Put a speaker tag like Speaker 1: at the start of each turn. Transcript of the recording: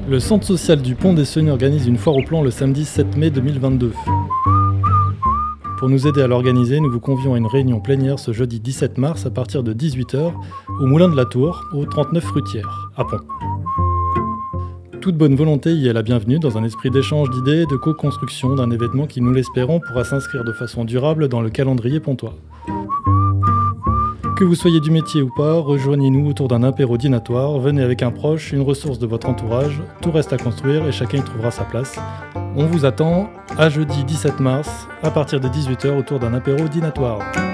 Speaker 1: Le centre social du Pont des Cenis organise une foire au plan le samedi 7 mai 2022. Pour nous aider à l'organiser, nous vous convions à une réunion plénière ce jeudi 17 mars à partir de 18h au Moulin de la Tour, au 39 Fruitière, à Pont. Toute bonne volonté y est la bienvenue dans un esprit d'échange d'idées et de co-construction d'un événement qui, nous l'espérons, pourra s'inscrire de façon durable dans le calendrier pontois. Que vous soyez du métier ou pas, rejoignez-nous autour d'un apéro dînatoire, venez avec un proche, une ressource de votre entourage, tout reste à construire et chacun y trouvera sa place. On vous attend à jeudi 17 mars à partir de 18h autour d'un apéro dînatoire.